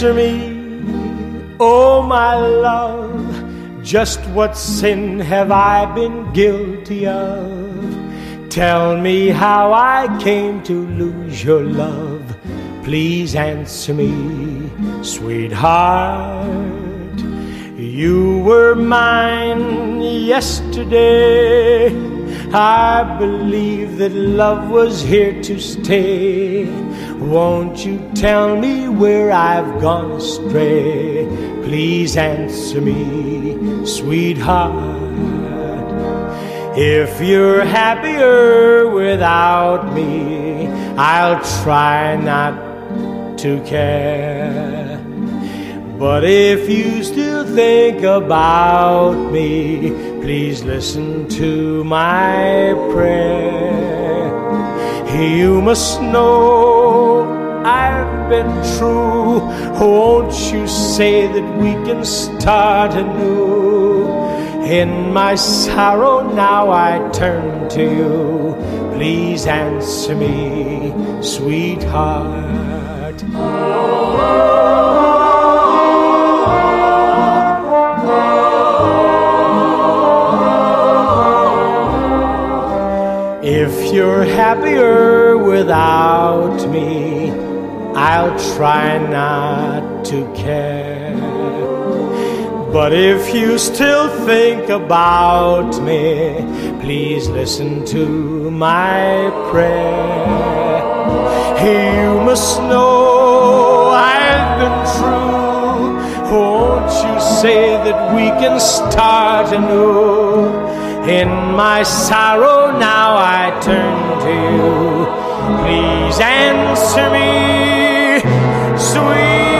answer me, oh my love, just what sin have I been guilty of? Tell me how I came to lose your love. Please answer me, sweetheart. You were mine yesterday. I believe that love was here to stay. Won't you tell me where I've gone astray? Please answer me, sweetheart. If you're happier without me, I'll try not to care. But if you still think about me, please listen to my prayer. You must know I've been true. Won't you say that we can start anew? In my sorrow now I turn to you. Please answer me, sweetheart. If you're happier without me, I'll try not to care. But if you still think about me, please listen to my prayer. You must know I've been true. Won't you say that we can start anew? In my sorrow now I turn to you. Please answer me, sweet.